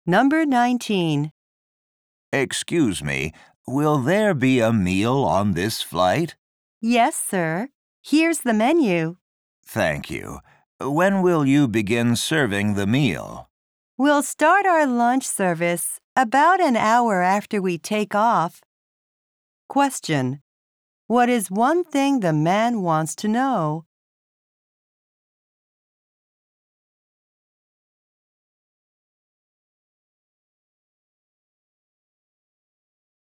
Number 19. Excuse me, will there be a meal on this flight? Yes, sir. Here's the menu. Thank you. When will you begin serving the meal? We'll start our lunch service about an hour after we take off. Question. What is one thing the man wants to know?